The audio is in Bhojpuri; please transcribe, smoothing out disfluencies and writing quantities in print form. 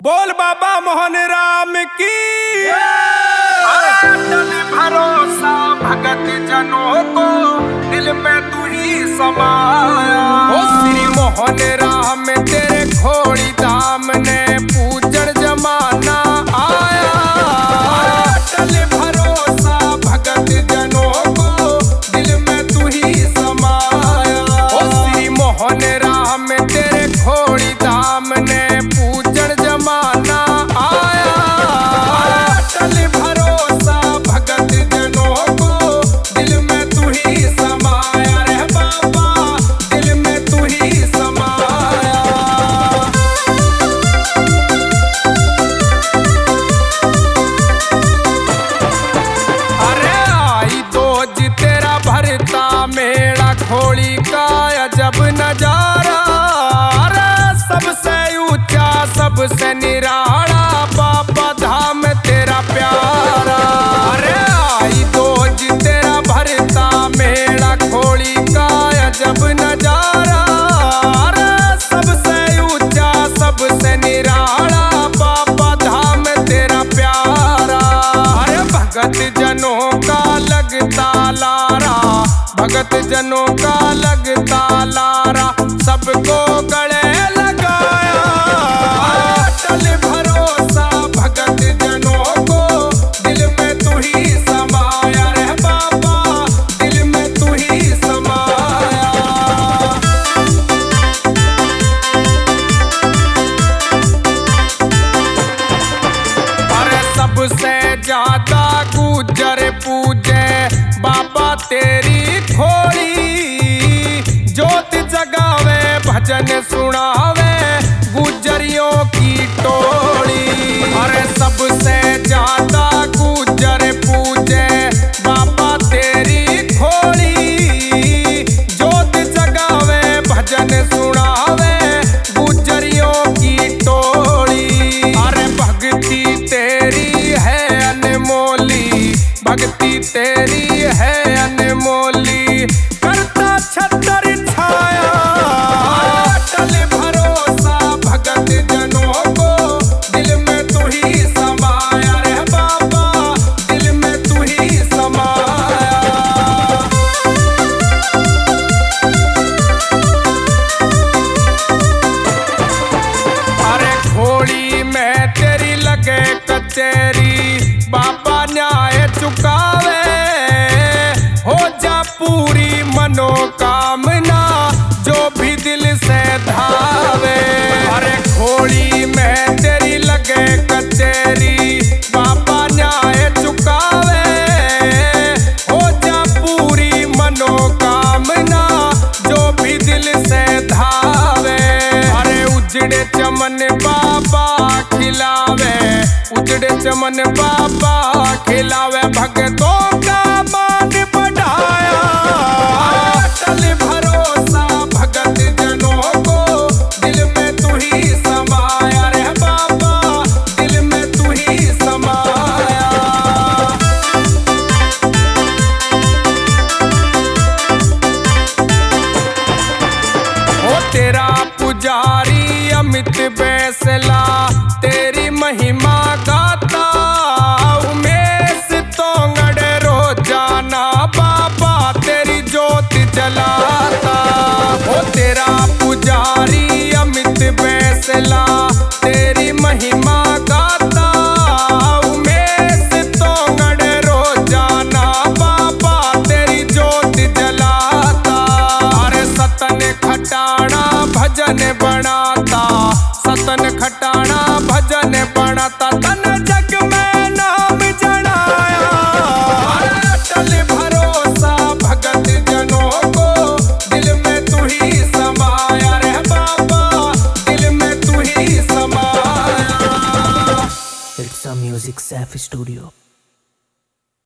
बोल बाबा मोहन राम की। अटल भरोसा भगत जनों को दिल में तू ही समाया। ओ श्री मोहन राम तेरे घोड़ी धाम ने पूजन जमाना आया। अटल भरोसा भगत जनों को दिल में तू ही समाया। ओ श्री मोहन राम तेरे घोड़ी धाम ने पूजन जमाना आया। अटल भरोसा भगत जनों को दिल में तू ही समाया रे बाबा, दिल में तू ही समाया। अरे आई दोज तेरा भरता मेरा घोड़ी का अजब नजारा। अरे सबसे ऊंचा सबसे निराला बाबा धाम तेरा प्यारा। अरे आई दोज तेरा भरता मेरा घोड़ी का अजब नजारा। अरे सबसे ऊंचा सबसे निराला बाबा धाम तेरा प्यारा। अरे भगत जनों का लगता लारा, भगत जनों का लगता लारा, सबको गले लगाया। अटल भरोसा भगत जनों को दिल में तू ही समाया रे बाबा, दिल में तू ही समाया। अरे सबसे ज्यादा गुजर पूजे बाबा तेरी घोड़ी। जोत जगावे भजन सुनावे गुजरियों की टोली। अरे सबसे ज्यादा गुजर पूजे बाबा तेरी घोड़ी। जोत जगावे भजन सुनावे गुजरियों की टोली। अरे भक्ति तेरी है अनमोली, भक्ति तेरी है अनमोली, करता छतर छाया। अटल भरोसा भगत जनों को दिल में तू ही समाया रे बाबा, दिल में तू ही समाया। अरे घोड़ी में तेरी लगे कचेरी बाबा न्याय चुकावे। हो जा पूरी मनोकामना जो भी दिल से धावे। अरे घोड़ी में तेरी लगे कचेरी बाबा न्याय चुकावे। हो जा पूरी मनोकामना जो भी दिल से धावे। अरे उजड़े चमन बाबा खिलावे, उजड़े चमन बाबा खिलावे, भगतों का मान बढ़ाया। अटल भरोसा भगत जनों को दिल में तू ही समाया रे बाबा, दिल में तू ही समाया। ओ तेरा पुजारी अमित बैसला तेरी महिमा गाता। उमेश तोंगड़ रोजाना बाबा तेरी ज्योत जलाता। ओ तेरा पुजारी अमित बैसला तेरी महिमा गाता। उमेश तोंगड़ रोजाना बाबा तेरी ज्योत जलाता। अरे सतन खटाना भजन बनाता, सतन खटाना भजन बनाता, तन जग में नाम जनाया। अटल भरोसा भगत जनों को दिल में तू ही समाया रे बाबा, दिल में तू ही समाया। It's a Music Safi Studio.